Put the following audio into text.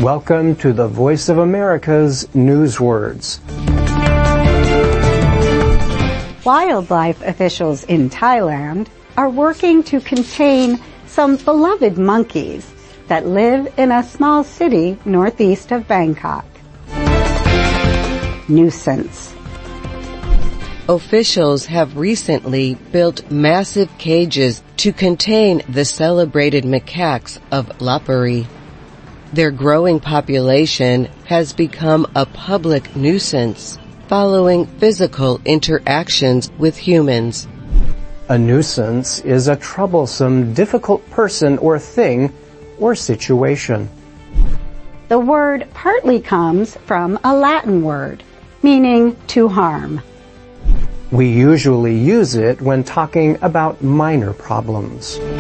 Welcome to the Voice of America's Newswords. Wildlife officials in Thailand are working to contain some beloved monkeys that live in a small city northeast of Bangkok. Nuisance. Officials have recently built massive cages to contain the celebrated macaques of Lopburi. Their growing population has become a public nuisance following physical interactions with humans. A nuisance is a troublesome, difficult person or thing or situation. The word partly comes from a Latin word, meaning to harm. We usually use it when talking about minor problems.